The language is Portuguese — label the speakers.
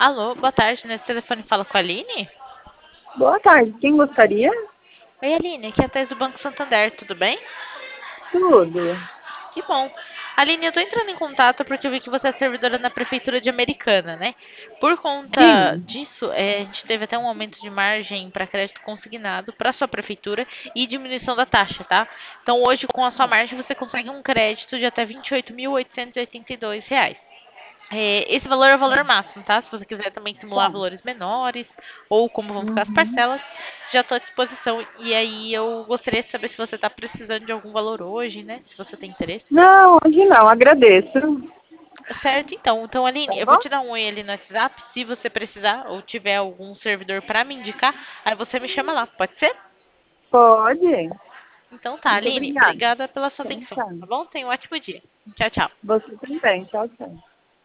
Speaker 1: Alô, boa tarde. Nesse telefone fala com a Aline?
Speaker 2: Boa tarde, quem gostaria?
Speaker 1: Oi, Aline, aqui é a Thais do Banco Santander, tudo bem?
Speaker 2: Tudo.
Speaker 1: Que bom. Aline, eu tô entrando em contato porque eu vi que você é servidora na Prefeitura de Americana, né? Por conta
Speaker 2: Sim.
Speaker 1: disso, a gente teve até um aumento de margem para crédito consignado para sua prefeitura e diminuição da taxa, tá? Então, hoje, com a sua margem, você consegue um crédito de até R$ 28.882. Esse valor é o valor máximo, tá? Se você quiser também simular
Speaker 2: Tá.
Speaker 1: valores menores ou como vão ficar as
Speaker 2: Uhum.
Speaker 1: parcelas, já estou à disposição. E aí eu gostaria de saber se você está precisando de algum valor hoje, né? Se você tem interesse.
Speaker 2: Não, hoje não, agradeço.
Speaker 1: Certo, então. Então,
Speaker 2: Tá
Speaker 1: Aline, eu vou
Speaker 2: bom?
Speaker 1: te dar um oi ali no WhatsApp. Se você precisar ou tiver algum servidor para me indicar, aí você me chama lá, pode ser?
Speaker 2: Pode.
Speaker 1: Então tá,
Speaker 2: Muito
Speaker 1: Aline,
Speaker 2: obrigada.
Speaker 1: obrigada pela sua
Speaker 2: Então,
Speaker 1: atenção,
Speaker 2: tá.
Speaker 1: tá bom? Tenha um ótimo dia. Tchau, tchau.
Speaker 2: Você também. Tchau, tchau.